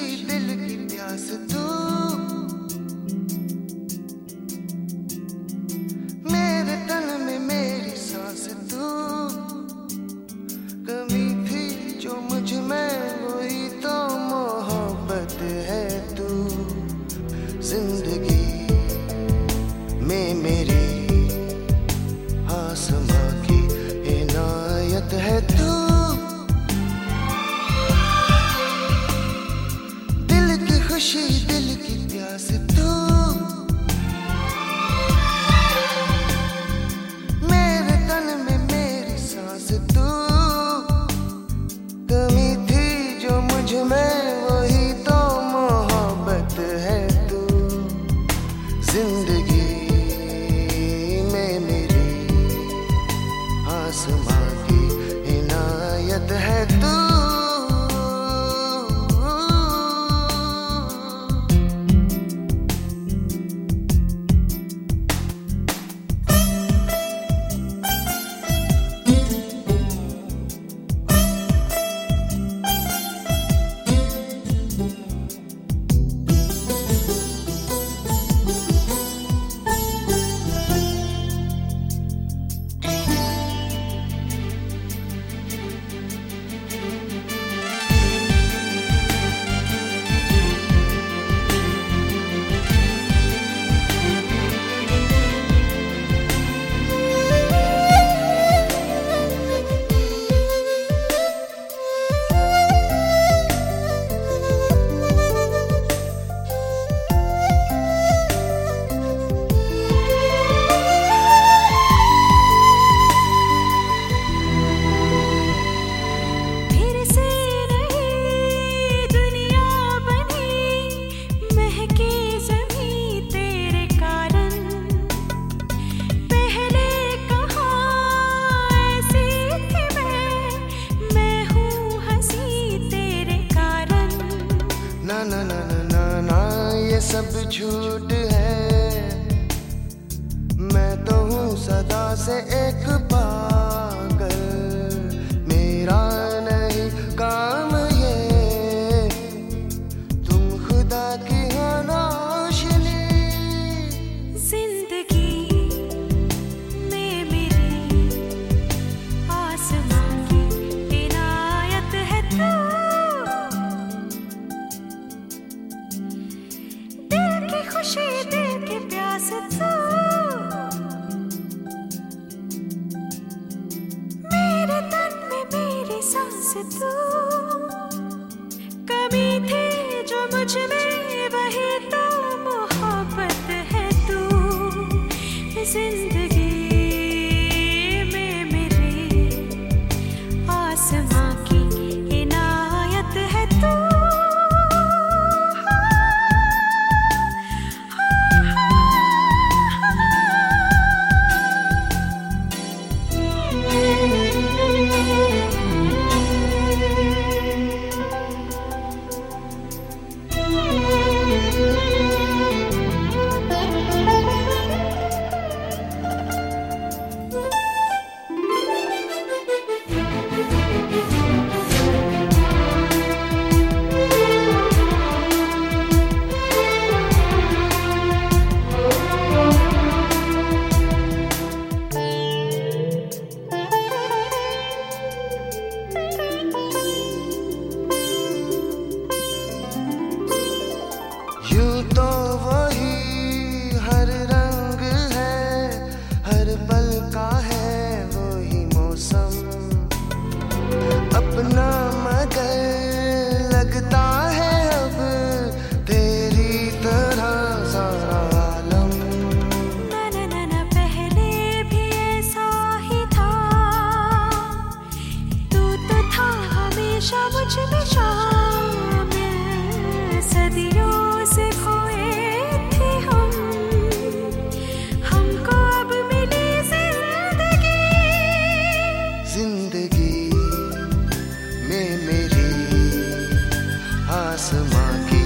दिल की प्यास तू, मेरे तन में मेरी सांस तू, कमी थी जो मुझ में वही तो मोहब्बत है तू। जिंदगी में मेरी आसमां की इनायत है तू, दिल की खुशी दिल की प्यास तू, मेरे तन में मेरी सांस तू, कमी थी जो मुझ में वही तो मोहब्बत है तू। जिंदगी में मेरी आसमां की इनायत है तू। ना ना ना ना ना ये सब झूठ है, मैं तो हूँ सदा से एक पागल, मेरा नहीं काम ये, तुम खुदा की हो रोशनी। जिंदगी में मेरी आसमां की इनायत है तू, खुशी दिल की प्यास तू, मेरे तन में मेरी सांस तू, कमी थी जो मुझ में वही तो मोहब्बत है तू। जिंदगी में मेरी आसमां की इनायत है तू। यूं तो वही हर रंग है, हर पल का है वही मौसम अपना, मगर लगता है अब तेरी तरह सारा आलम। ना ना ना ना पहले भी ऐसा ही था, तू तो था हमेशा मुझ में शामिल, सदियों से खोए थे हम, हमको अब मिली जिंदगी। जिंदगी में मेरी आसमां की